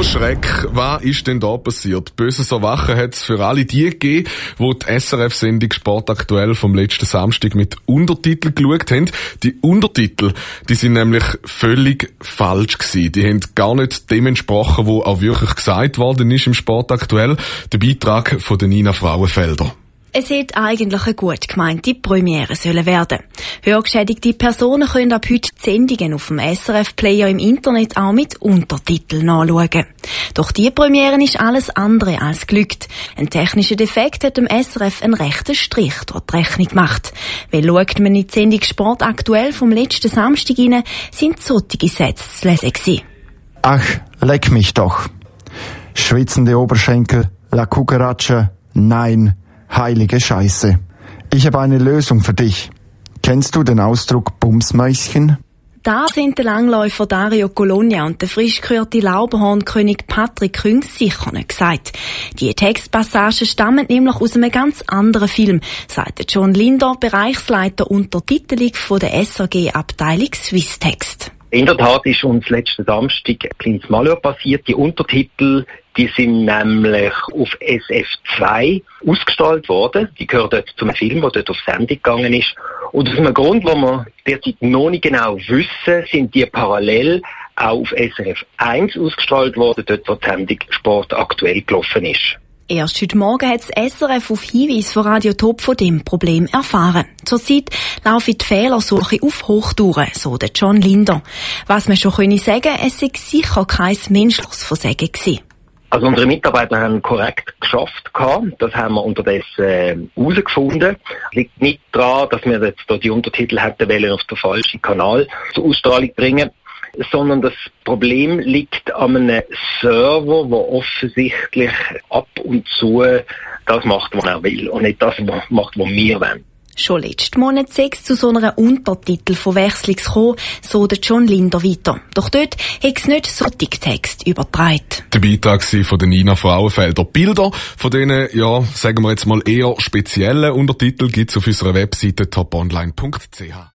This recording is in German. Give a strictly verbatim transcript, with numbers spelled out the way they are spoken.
Oh Schreck, was ist denn da passiert? Böses Erwachen hat es für alle die gegeben, die die S R F-Sendung Sport aktuell vom letzten Samstag mit Untertitel geschaut haben. Die Untertitel, die sind nämlich völlig falsch gewesen. Die haben gar nicht dem entsprochen, was auch wirklich gesagt worden ist im Sport aktuell. Der Beitrag von der Nina Frauenfelder. Es hätte eigentlich eine gut gemeinte Premiere sollen werden. Hörgeschädigte Personen können ab heute die Sendungen auf dem S R F-Player im Internet auch mit Untertiteln nachschauen. Doch die Premiere ist alles andere als glückt. Ein technischer Defekt hat dem S R F einen rechten Strich durch die Rechnung gemacht. Weil schaut man in die Sendung Sport aktuell vom letzten Samstag rein, sind solche Sätze zu lesen gewesen. Ach, leck mich doch. Schwitzende Oberschenkel, La Cucaracha, nein. Heilige Scheiße. Ich habe eine Lösung für dich. Kennst du den Ausdruck Bumsmäuschen? Da sind der Langläufer Dario Colonia und der frisch gekürte Lauberhornkönig Patrick Küngs sicher nicht gesagt. Die Textpassagen stammen nämlich aus einem ganz anderen Film, sagt John Linder, Bereichsleiter Untertitelung von der S R G-Abteilung Swisstext. In der Tat ist uns letzten Samstag ein kleines Malheur passiert. Die Untertitel, die sind nämlich auf S F zwei ausgestrahlt worden. Die gehören dort zum Film, der dort auf Sendung gegangen ist. Und aus einem Grund, wo wir derzeit noch nicht genau wissen, sind die parallel auch auf S R F eins ausgestrahlt worden, dort wo die Sendung Sport aktuell gelaufen ist. Erst heute Morgen hat das S R F auf Hinweis von Radio Top von dem Problem erfahren. Zurzeit laufe die Fehlersuche auf Hochtouren, so der John Linder. Was man schon können sagen, es sei sicher kein menschliches Versagen gewesen. Also unsere Mitarbeiter haben korrekt geschafft. Das haben wir unterdessen herausgefunden. Es liegt nicht daran, dass wir jetzt da die Untertitel hätten wollen auf den falschen Kanal zur Ausstrahlung bringen, sondern das Problem liegt an einem Server, der offensichtlich ab und zu das macht, was er will und nicht das macht, was wir wollen. Schon letzten Monat sei es zu so einer Untertitelverwechslung gekommen, so der John Linder weiter. Doch dort hat es nicht solche Text übertragen. Der Beitrag von der Nina Frauenfelder. Bilder von diesen, ja, sagen wir jetzt mal eher speziellen Untertiteln gibt es auf unserer Webseite top online punkt c h.